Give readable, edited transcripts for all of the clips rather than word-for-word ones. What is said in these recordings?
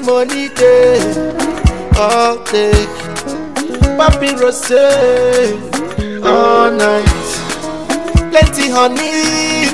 money day, all day. Papi rose all night. Plenty honey,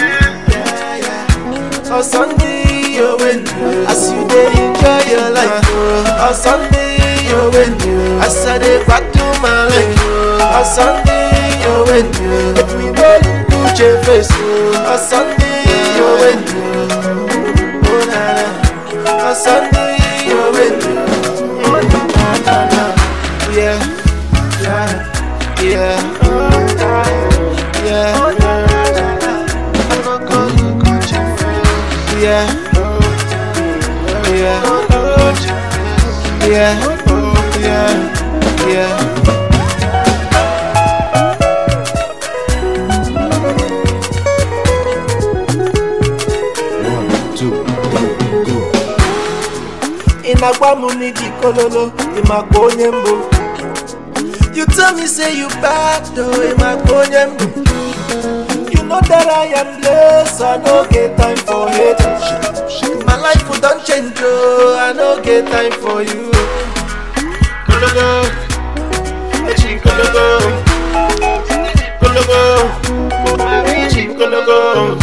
on Sunday you win. As you dey enjoy your life, on Sunday you win. As I dey back to my life, on Sunday you win. If we go put your face, on Sunday you win. Oh na na, on Sunday you win. Oh na na na, yeah, yeah, yeah. Yeah, yeah, yeah, yeah. One, two, go. Inagwa muniji kololo, imagwa onyembo. You tell me say you bad though, imagwa onyembo. You know that I am blessed, I no get time for hate. My life don't change, oh, I no get time for you. Kologo, Echi Kologo, Kologo, Echi Kologo.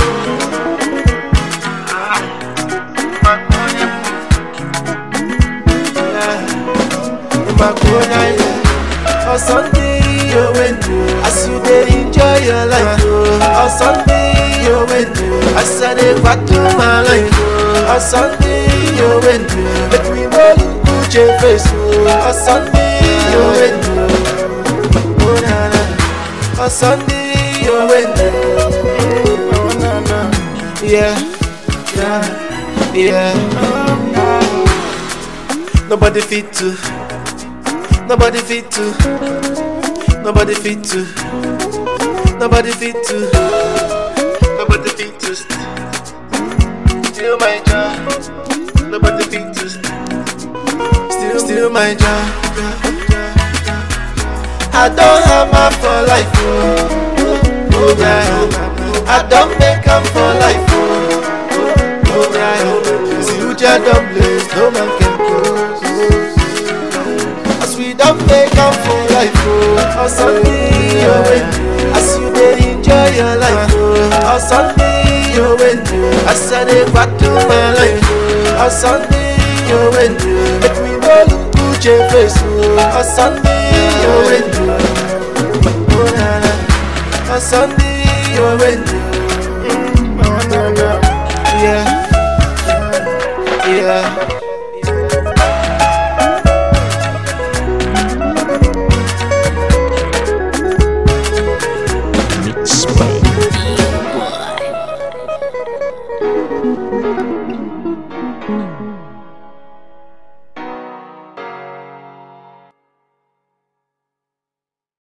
On Sunday you win, as you dey enjoy your life. On Sunday you win, as I dey back to my life. On Sunday you win, make me roll put your face. On Sunday you win, oh na na. On Sunday you win, oh na na. Yeah, yeah, yeah. Nobody fit to. Nobody fit to, nobody fit to, nobody fit to, nobody fit to steal my job. Nobody fit to steal my job. I don't have my for life, oh yeah. I don't make up for life, oh yeah. See who just don't blaze, no man can close. We don't make up for life, oh. On Sunday you win, as you dey enjoy your life, oh. On Sunday you win, as I dey back to my life, oh. On Sunday you win, make me no look put your face, oh. On Sunday you win, oh na na. On Sunday you win.